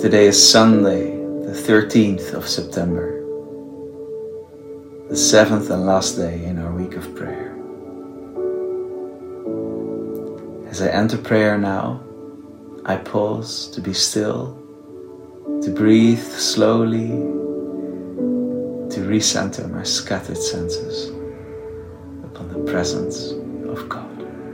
Today is Sunday, the 13th of September, the 7th and last day in our week of prayer. As I enter prayer now, I pause to be still, to breathe slowly, to recenter my scattered senses upon the presence of God.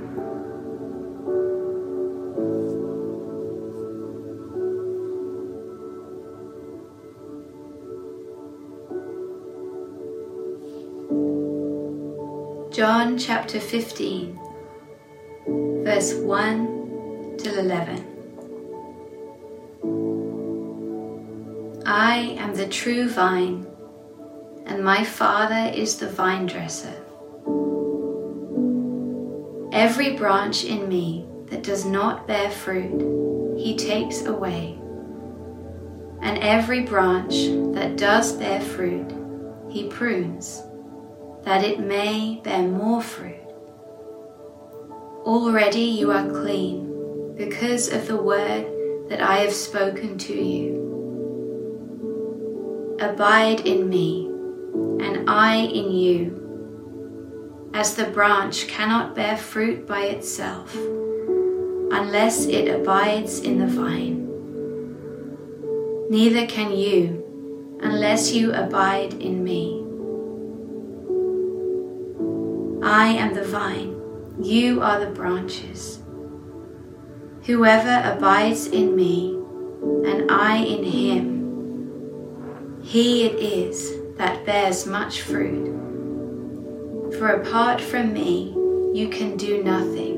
John chapter 15, verse 1 till 11. I am the true vine, and my Father is the vine dresser. Every branch in me that does not bear fruit, he takes away. And every branch that does bear fruit, he prunes, that it may bear more fruit. Already you are clean because of the word that I have spoken to you. Abide in me, and I in you. As the branch cannot bear fruit by itself, unless it abides in the vine, neither can you unless you abide in me. I am the vine, you are the branches. Whoever abides in me, and I in him, he it is that bears much fruit. For apart from me, you can do nothing.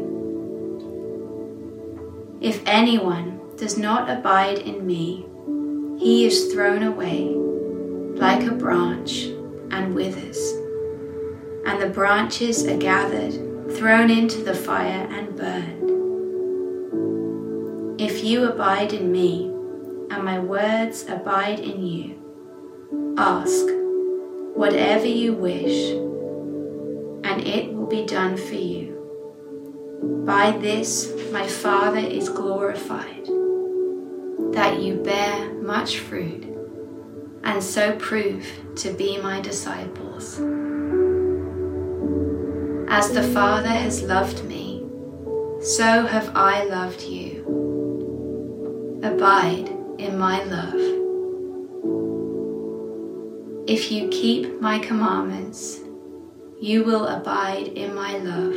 If anyone does not abide in me, he is thrown away like a branch and withers. And the branches are gathered, thrown into the fire and burned. If you abide in me, and my words abide in you, ask whatever you wish, and it will be done for you. By this my Father is glorified, that you bear much fruit, and so prove to be my disciples. As the Father has loved me, so have I loved you. Abide in my love. If you keep my commandments, you will abide in my love,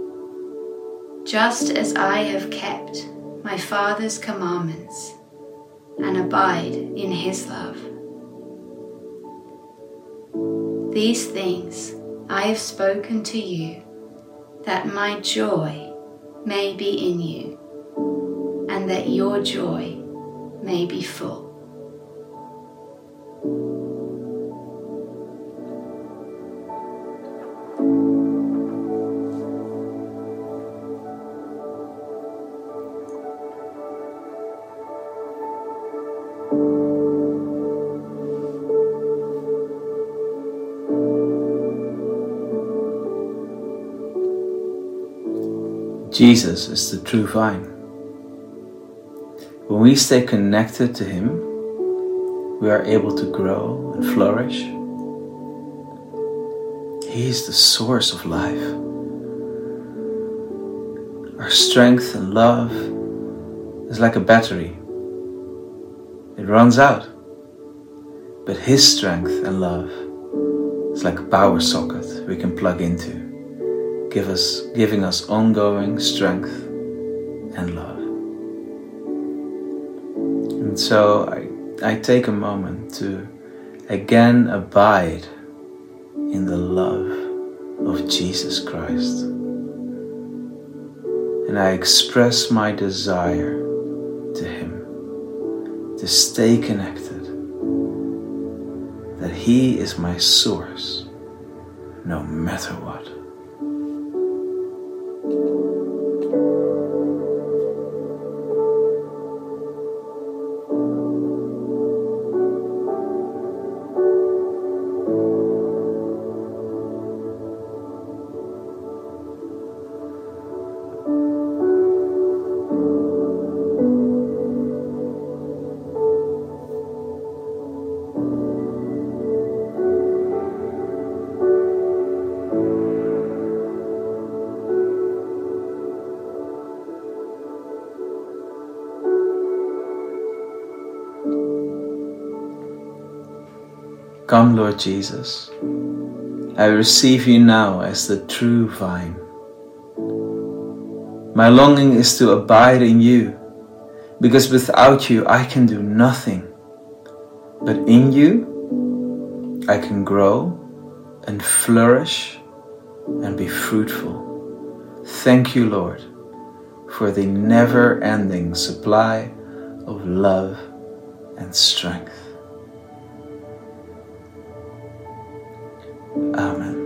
just as I have kept my Father's commandments and abide in his love. These things I have spoken to you, that my joy may be in you, and that your joy may be full. Jesus is the true vine. When we stay connected to him, we are able to grow and flourish. He is the source of life. Our strength and love is like a battery. It runs out. But his strength and love is like a power socket we can plug into, giving us ongoing strength and love. And so I take a moment to again abide in the love of Jesus Christ. And I express my desire to him, to stay connected, that he is my source, no matter what. Come, Lord Jesus. I receive you now as the true vine. My longing is to abide in you, because without you I can do nothing. But in you I can grow and flourish and be fruitful. Thank you, Lord, for the never-ending supply of love and strength. Amen.